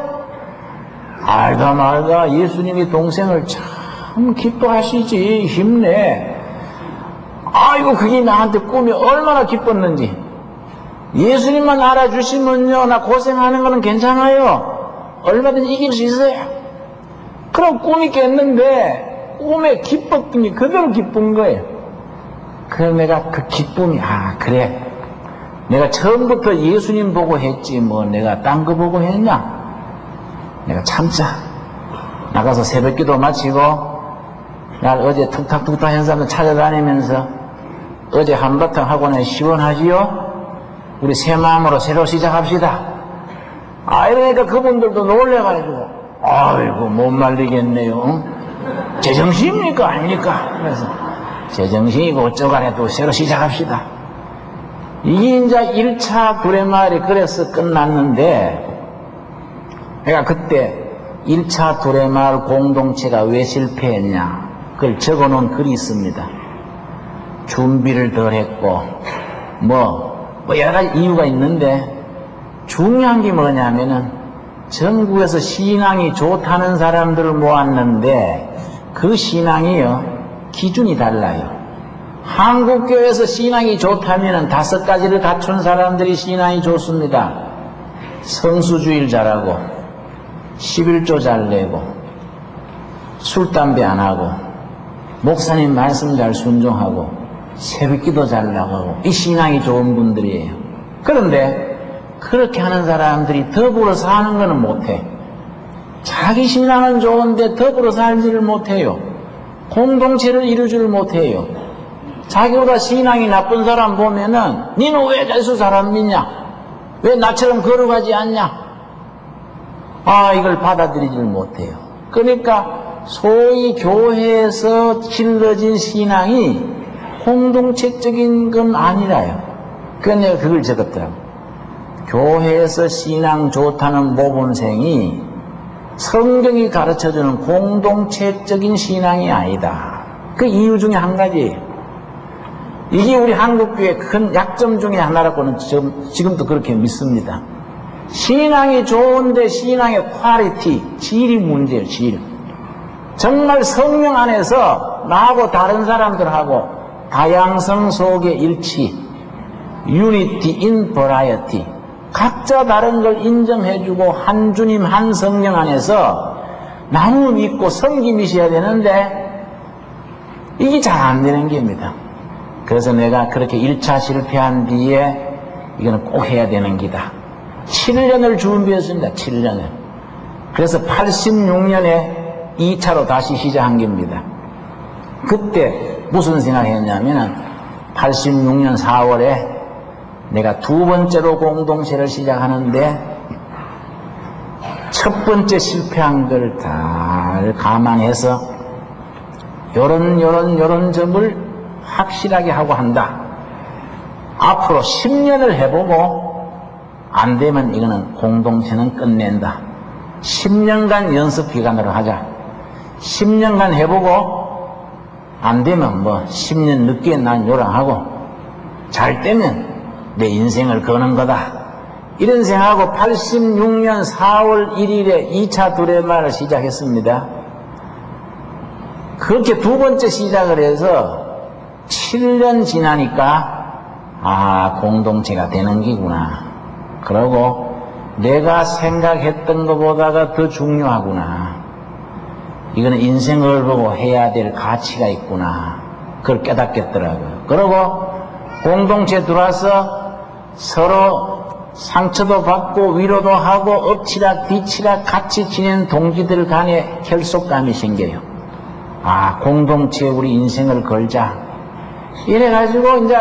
알다 말다 예수님이 동생을 참 기뻐하시지. 힘내. 아이고, 그게 나한테 꿈이 얼마나 기뻤는지. 예수님만 알아주시면요, 나 고생하는 거는 괜찮아요. 얼마든지 이길 수 있어요. 그럼 꿈이 깼는데 꿈에 기뻤던 게 그대로 기쁜 거예요. 그래서 내가 그 기쁨이, 아 그래, 내가 처음부터 예수님 보고 했지 뭐 내가 딴 거 보고 했냐. 내가 참자. 나가서 새벽기도 마치고 날 어제 툭탁툭탁 한 사람을 찾아다니면서 어제 한바탕 학원에 시원하지요? 우리 새 마음으로 새로 시작합시다. 아, 이러니까 그분들도 놀래가지고, 아이고, 못 말리겠네요. 응? 제정신입니까? 아닙니까? 그래서, 제정신이고 어쩌간에 또 새로 시작합시다. 이게 이제 일 차 두레마을이 그래서 끝났는데, 내가 그때 일 차 두레마을 공동체가 왜 실패했냐, 그걸 적어 놓은 글이 있습니다. 준비를 덜 했고, 뭐, 뭐 여러 가지 이유가 있는데 중요한 게 뭐냐면은 전국에서 신앙이 좋다는 사람들을 모았는데 그 신앙이요 기준이 달라요. 한국교회에서 신앙이 좋다면은 다섯 가지를 갖춘 사람들이 신앙이 좋습니다. 성수주일 잘하고 십일조 잘 내고 술 담배 안 하고 목사님 말씀 잘 순종하고 새벽기도 잘 나가고 이 신앙이 좋은 분들이에요. 그런데 그렇게 하는 사람들이 더불어 사는 거는 못해. 자기 신앙은 좋은데 더불어 살지를 못해요. 공동체를 이루지를 못해요. 자기보다 신앙이 나쁜 사람 보면은 니는 왜 예수 사람 믿냐? 왜 나처럼 걸어가지 않냐? 아, 이걸 받아들이지를 못해요. 그러니까 소위 교회에서 길러진 신앙이 공동체적인 건 아니라요. 그래서 내가 그걸 적었더라고. 교회에서 신앙 좋다는 모범생이 성경이 가르쳐주는 공동체적인 신앙이 아니다. 그 이유 중에 한 가지예요. 이게 우리 한국교회의 큰 약점 중에 하나라고는 지금, 지금도 그렇게 믿습니다. 신앙이 좋은데 신앙의 퀄리티, 질이 문제예요. 질. 정말 성령 안에서 나하고 다른 사람들하고 다양성 속의 일치, unity in variety, 각자 다른 걸 인정해주고 한 주님 한 성령 안에서 나무 믿고 성기 믿어야 되는데 이게 잘 안 되는 겁니다. 그래서 내가 그렇게 일 차 실패한 뒤에 이거는 꼭 해야 되는 기다. 칠 년을 준비했습니다. 칠 년을. 그래서 팔십육 년에 이 차로 다시 시작한 겁니다. 그때 무슨 생각했냐면 팔십육 년 사월에 내가 두 번째로 공동체를 시작하는데 첫 번째 실패한 걸 다 감안해서 요런 요런 요런 점을 확실하게 하고 한다. 앞으로 십 년을 해보고 안 되면 이거는 공동체는 끝낸다. 십 년간 연습 기간으로 하자. 십 년간 해보고 안 되면 뭐 십 년 늦게 난 요랑하고 잘 되면 내 인생을 거는 거다. 이런 생각하고 팔십육 년 사월 일일에 이 차 두레마를 시작했습니다. 그렇게 두 번째 시작을 해서 칠 년 지나니까 아, 공동체가 되는 기구나. 그러고 내가 생각했던 것보다가 더 중요하구나. 이거는 인생을 보고 해야 될 가치가 있구나. 그걸 깨닫겠더라고요. 그러고 공동체 들어와서 서로 상처도 받고 위로도 하고 엎치락 뒤치락 같이 지내는 동지들 간에 결속감이 생겨요. 아, 공동체에 우리 인생을 걸자. 이래가지고 이제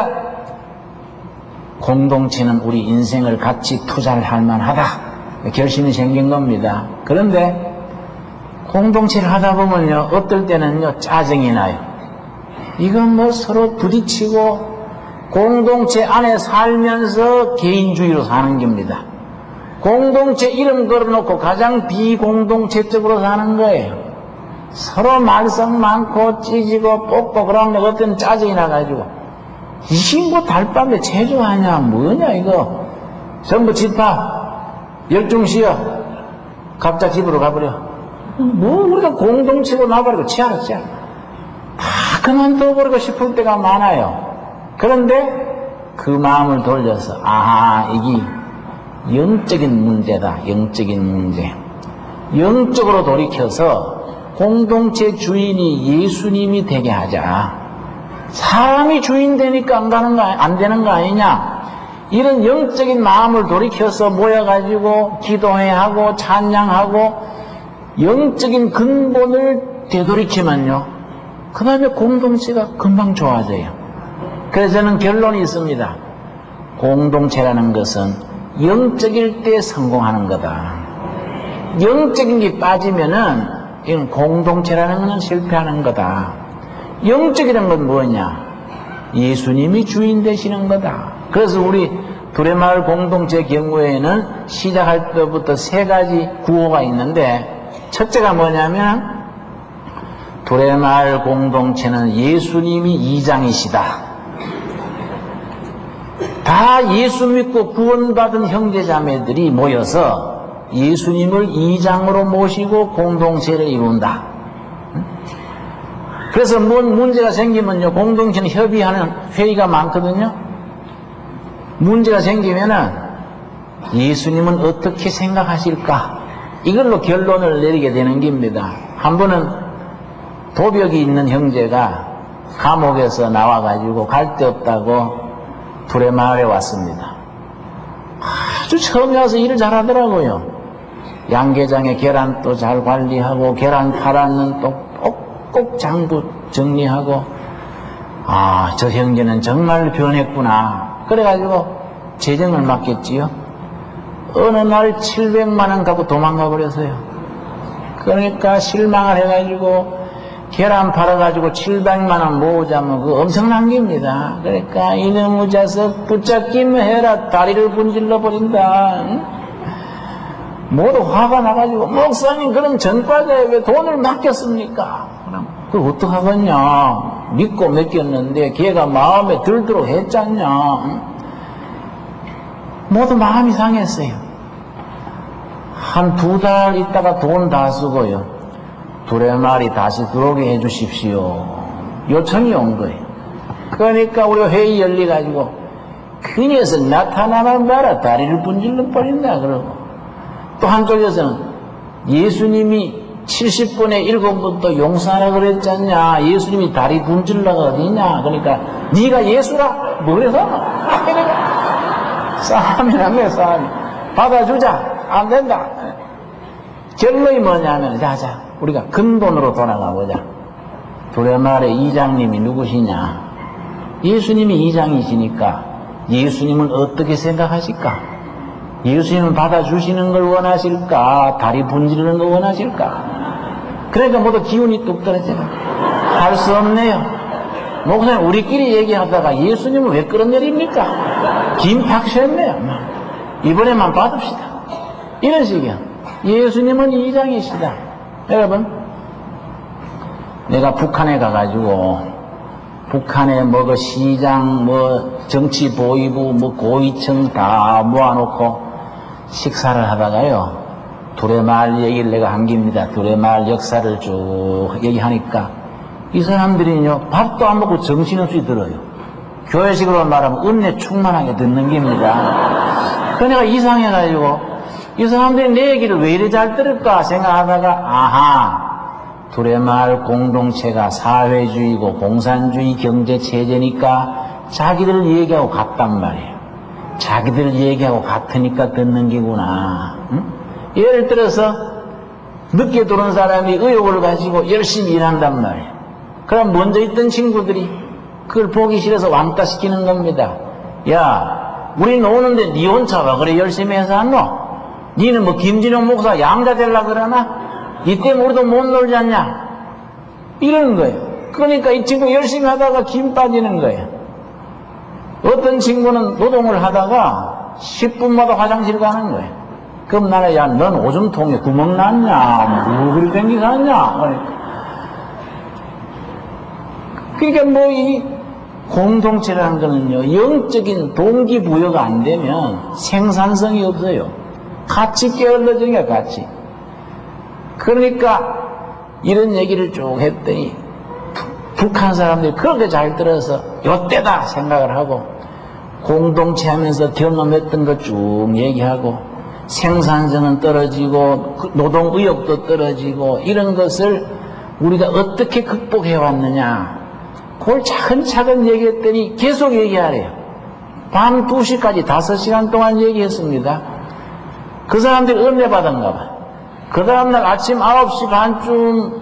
공동체는 우리 인생을 같이 투자를 할 만하다. 결심이 생긴 겁니다. 그런데 공동체를 하다 보면요, 어떨 때는요, 짜증이 나요. 이건 뭐 서로 부딪히고 공동체 안에 살면서 개인주의로 사는 겁니다. 공동체 이름 걸어놓고 가장 비공동체적으로 사는 거예요. 서로 말썽 많고 찌지고 뽑고 그러면 어떤 짜증이 나가지고 이게 뭐 달밤에 체조하냐 뭐냐 이거 전부 집합 열중시어 각자 집으로 가버려. 뭐 우리가 공동체로 나버리고 치아라 치아 다 그만둬버리고 싶을 때가 많아요. 그런데 그 마음을 돌려서 아 이게 영적인 문제다. 영적인 문제. 영적으로 돌이켜서 공동체 주인이 예수님이 되게 하자. 사람이 주인 되니까 안 가는 거, 안 되는 거 아니냐? 이런 영적인 마음을 돌이켜서 모여가지고 기도해야 하고 찬양하고 영적인 근본을 되돌이키면요. 그 다음에 공동체가 금방 좋아져요. 그래서 저는 결론이 있습니다. 공동체라는 것은 영적일 때 성공하는 거다. 영적인 게 빠지면은 이건 공동체라는 것은 실패하는 거다. 영적이라는 건 뭐냐? 예수님이 주인 되시는 거다. 그래서 우리 두레마을 공동체 경우에는 시작할 때부터 세 가지 구호가 있는데 첫째가 뭐냐면 두레마을 공동체는 예수님이 이장이시다. 다 예수 믿고 구원받은 형제자매들이 모여서 예수님을 이장으로 모시고 공동체를 이룬다. 그래서 뭔 문제가 생기면요, 공동체는 협의하는 회의가 많거든요. 문제가 생기면은 예수님은 어떻게 생각하실까? 이걸로 결론을 내리게 되는 겁니다. 한 번은 도벽이 있는 형제가 감옥에서 나와가지고 갈 데 없다고 두레마을에 왔습니다. 아주 처음에 와서 일을 잘하더라고요. 양계장에 계란도 잘 관리하고 계란 팔았는 또 꼭꼭 장부 정리하고 아, 저 형제는 정말 변했구나. 그래가지고 재정을 맡겼지요. 어느 날 칠백만 원 갖고 도망가 버렸어요. 그러니까 실망을 해가지고 계란 팔아가지고 칠백만 원 모으자면 그거 엄청난 겁니다. 그러니까 이놈의 자석 붙잡기만 해라 다리를 분질러 버린다. 응? 모두 화가 나가지고 목사님 그럼 전과자에 왜 돈을 맡겼습니까? 그럼 그걸 어떡하겠냐. 믿고 맡겼는데 걔가 마음에 들도록 했잖냐. 응? 모두 마음이 상했어요. 한 두 달 있다가 돈 다 쓰고요. 두레마을이 다시 들어오게 해주십시오. 요청이 온 거예요. 그러니까 우리가 회의 열려가지고 그 녀석 나타나만 봐라 다리를 분질러 버린다 그러고 또 한쪽에서는 예수님이 칠십 분에 일곱 번도 용서하라 그랬잖냐. 예수님이 다리 분질러가 어디냐. 그러니까 네가 예수라? 뭐래서? 싸움이 났네 싸움이. 받아주자. 안 된다. 결론이 뭐냐면 자자 우리가 근본으로 돌아가 보자. 두레마을의 이장님이 누구시냐? 예수님이 이장이시니까 예수님은 어떻게 생각하실까? 예수님은 받아주시는 걸 원하실까? 다리 분지르는 걸 원하실까? 그러니까 모두 기운이 뚝 떨어져요. 할 수 없네요. 목사님 우리끼리 얘기하다가 예수님은 왜 끌어내립니까? 긴박했네요. 이번에만 받읍시다. 이런 식이야. 예수님은 이장이시다. 여러분, 내가 북한에 가가지고 북한에 뭐 그 시장, 뭐 정치 보위부, 뭐 고위층 다 모아놓고 식사를 하다가요, 두레마을 얘기를 내가 한 겁니다. 두레마을 역사를 쭉 얘기하니까 이 사람들이요, 밥도 안 먹고 정신없이 들어요. 교회식으로 말하면 은혜 충만하게 듣는 겁니다. 그 내가 이상해가지고 이 사람들이 내 얘기를 왜 이리 잘 들을까 생각하다가, 아하, 두레마을 공동체가 사회주의고 공산주의 경제체제니까 자기들 얘기하고 같단 말이에요. 자기들 얘기하고 같으니까 듣는 기구나. 응? 예를 들어서 늦게 들어온 사람이 의욕을 가지고 열심히 일한단 말이에요. 그럼 먼저 있던 친구들이 그걸 보기 싫어서 왕따 시키는 겁니다. 야, 우린 오는데 니 혼자 와 그래 열심히 해서 안 노? 니는 뭐 김진영 목사 양자 되려고 그러나? 니 때문에 우리도 못 놀지 않냐? 이러는 거예요. 그러니까 이 친구 열심히 하다가 김 빠지는 거예요. 어떤 친구는 노동을 하다가 십 분마다 화장실 가는 거예요. 그럼 나는, 야, 넌 오줌통에 구멍 났냐? 뭐 그리 댕기서 하냐? 그러니까 뭐 이 공동체라는 거는요, 영적인 동기부여가 안 되면 생산성이 없어요. 같이 깨어들어진 거야, 같이. 그러니까 이런 얘기를 쭉 했더니 북한 사람들이 그렇게 잘 들어서 요때다 생각을 하고 공동체 하면서 경험했던 거 쭉 얘기하고 생산성은 떨어지고 노동의욕도 떨어지고 이런 것을 우리가 어떻게 극복해 왔느냐, 그걸 차근차근 얘기했더니 계속 얘기하래요. 밤 두 시까지 다섯 시간 동안 얘기했습니다. 그 사람들이 은혜 받은가 봐. 그 다음날 아침 아홉 시 반쯤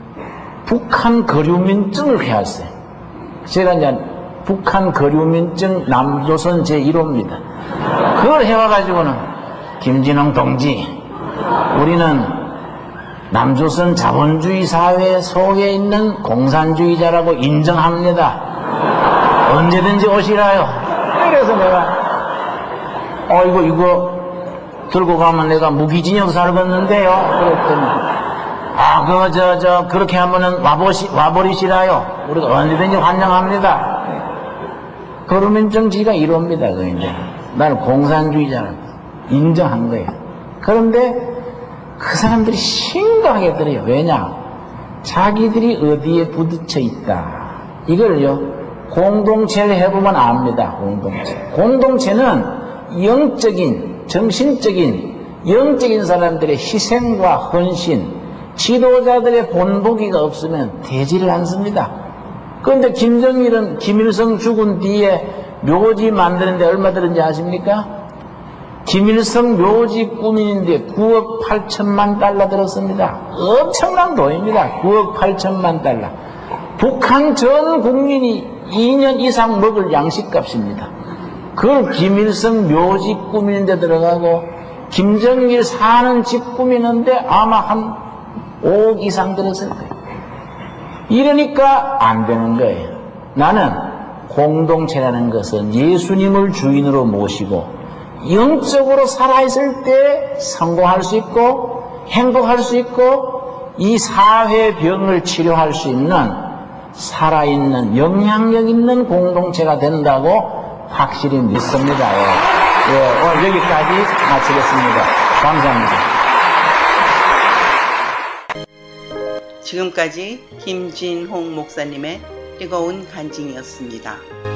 북한 거류민증을 회했어요. 제가 이제 북한 거류민증 남조선 제일 호입니다. 그걸 해와가지고는 김진홍 동지, 우리는 남조선 자본주의 사회 속에 있는 공산주의자라고 인정합니다. 언제든지 오시라요. 그래서 내가 어 이거 이거 들고 가면 내가 무기징역 살겠는데요. 그랬더니, 아, 그거, 저, 저, 그렇게 하면은 와보시, 와버리시라요. 우리가 언제든지 환영합니다. 거루민정지가 이럽니다, 그 이제. 나를 공산주의자를 인정한 거예요. 그런데 그 사람들이 심각하게 들어요. 왜냐? 자기들이 어디에 부딪혀 있다. 이걸요, 공동체를 해보면 압니다, 공동체. 공동체는 영적인, 정신적인, 영적인 사람들의 희생과 헌신, 지도자들의 본보기가 없으면 되지를 않습니다. 그런데 김정일은 김일성 죽은 뒤에 묘지 만드는데 얼마 들었는지 아십니까? 김일성 묘지 꾸미는데 구억 팔천만 달러 들었습니다. 엄청난 돈입니다. 구억 팔천만 달러. 북한 전 국민이 이 년 이상 먹을 양식값입니다. 그걸 김일성 묘지 꾸미는데 들어가고 김정일 사는 집 꾸미는데 아마 한 오억 이상 들었을 거예요. 이러니까 안 되는 거예요. 나는 공동체라는 것은 예수님을 주인으로 모시고 영적으로 살아있을 때 성공할 수 있고 행복할 수 있고 이 사회병을 치료할 수 있는 살아있는 영향력 있는 공동체가 된다고 확실히 믿습니다. 예. 예, 오늘 여기까지 마치겠습니다. 감사합니다. 지금까지 김진홍 목사님의 뜨거운 간증이었습니다.